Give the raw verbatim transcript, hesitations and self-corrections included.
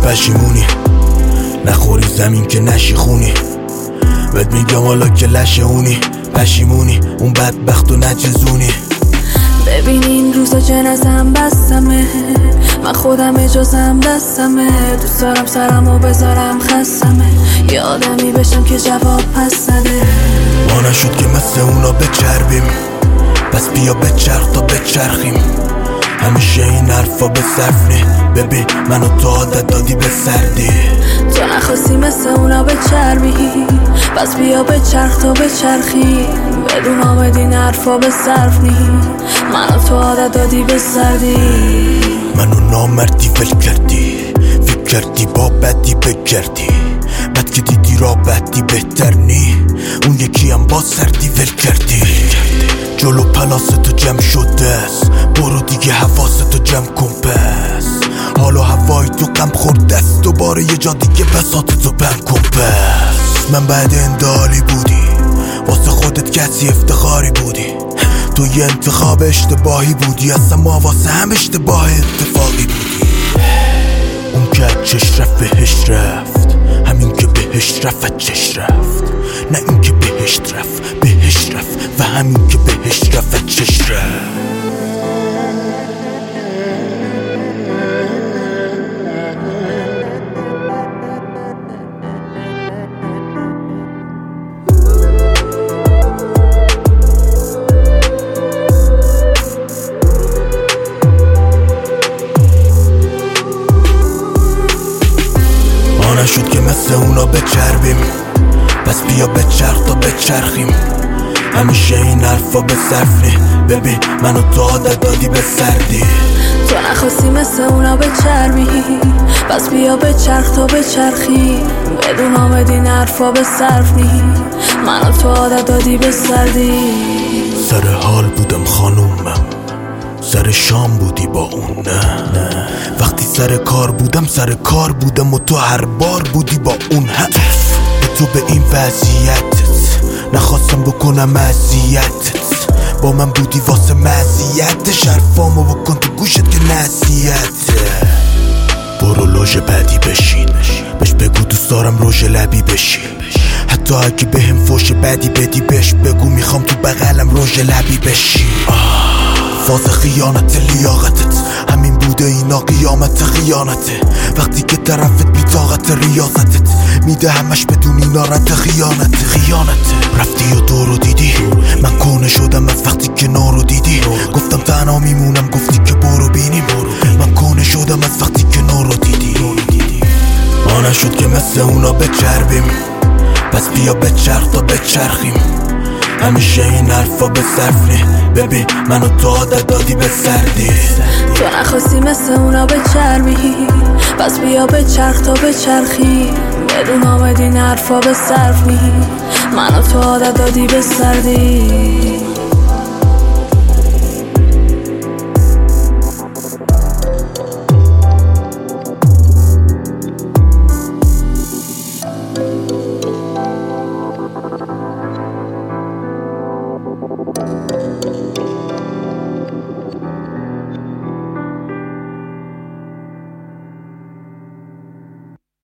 پشیمونی، نخوری زمین که نشی خونی. بهت میگم حالا که لشه اونی، پشیمونی اون بدبخت و نچزونی. ببین این روزا جنازم بستمه، من خودم اجازم دستمه. دوست دارم سرمو بذارم خستمه، یه آدمی بشم که جواب پس نده. ما نشد که مثل اونا بچربیم، پس بیا بچرخ تا بچرخیم. همیشه این حرفا به صرف نی، ببین منو تو عادت دادی به سردی. تو نخواستی مثل اونا بچربی، پس بیا بچرخ تا بچرخی. بدون آمد این حرفا به صرف نی، منو تو عادت دادی به سردی. منو نامردی ول کردی، فکر کردی با بدی بگردی. بد که دیدی را بدی بهتر نی، اون یکی هم با سردی ول کردی. جلو پلاستو جمع شده است، برو دیگه حواستو جمع کن پس. حالا هوای تو غم خورده است، دوباره یه جا دیگه بساطتو بم کن پس. من بعد اندالی بودی، واسه خودت کسی افتخاری بودی. تو یه انتخاب اشتباهی بودی، اصلا ما واسه هم اشتباه اتفاقی بودی. اون که چش رفت بهش رفت، همین که بهش رفت چش رفت. نه این که بهش رفت بهش رفت، و همین که بهش رفت چش رفت. نشد که مثل اونا بچربیم، پس بیا بچرخ تا بچرخیم. همیشه این حرفا به صرف نی، ببین منو تو عادت دادی به سردی. تو نخواستی مثل اونا بچربی، پس بیا بچرخ تا بچرخی. بدون آمد این حرفا به صرف نی، منو تو عادت دادی به سردی. سر حال بودم خانومم، سر شام بودی با اون نه, نه وقتی سر کار بودم سر کار بودم و تو هر بار بودی با اون. حرف به تو به این وضعیتت نخواستم بکنم اذیتت، با من بودی واسه مزیتش. حرفامو بکن تو گوشت که نصیحته. برو لوژ بعدی بشین، بهش بگو دوست دارم روژ لبی بشی. حتی اگه بهم فوش بدی بدی بهش بگو میخوام تو بغلم روژ لبی بشی. فاز خیانت لیاقتت همین بوده، اینا قیامت خیانته. وقتی که طرفت بی طاقت ریاضتت میده همش بدون اینا رد خیانت خیانته. رفتی و دور رو دیدی، من کونه شدم از وقتی که نورو دیدی. گفتم تنها میمونم، گفتی که برو بینیم. من کونه شدم از وقتی که نورو دیدی. ما نشد که مثل اونا بچربیم، پس بیا بچرخ تا بچرخیم. همیشه این حرفا به صرف نی، ببین منو تو عادت دادی به سردی. تو نخواستی مثل اونا بچربی، پس بیا بچرخ تا بچرخی. بدون آمد این حرفا به صرف نی، منو تو عادت دادی به سردی.